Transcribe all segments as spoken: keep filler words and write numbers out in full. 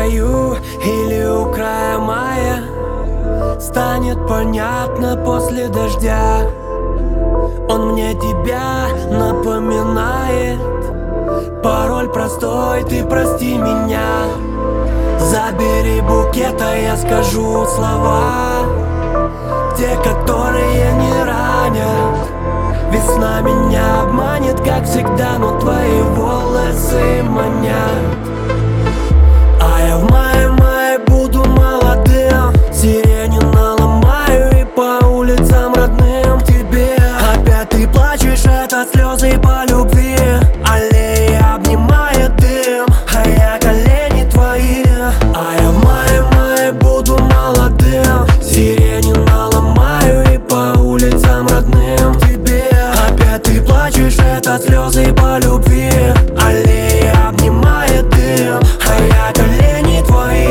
краю или у края мая станет понятно после дождя. Он мне тебя напоминает. Пароль простой, ты прости меня. Забери букет, а я скажу слова, те, которые не ранят. Весна меня обманет, как всегда, но твои волосы манят. А я в мае-мае буду молодым, сирени наломаю и по улицам родным к тебе. Опять ты плачешь, это слезы по любви. Аллеи обнимает дым, а я колени твои. А я в мае-мае буду молодым, сирени наломаю и по улицам родным к тебе. Опять ты плачешь, это слезы по любви. Аллеи обнимает дым, а я колени твои.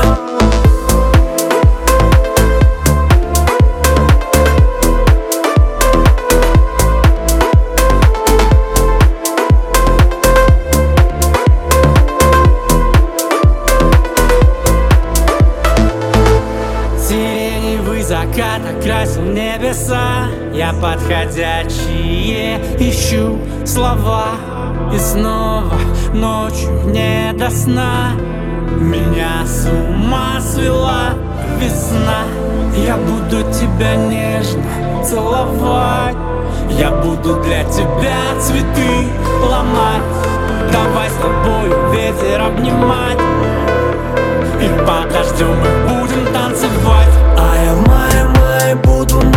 Сиреневый закат окрасил небеса. Я подходящие ищу слова. И снова ночью не до сна меня с ума свела весна. Я буду тебя нежно целовать, я буду для тебя цветы ломать. Давай с тобою ветер обнимать, и под дождем мы будем танцевать. А я в мае-мае буду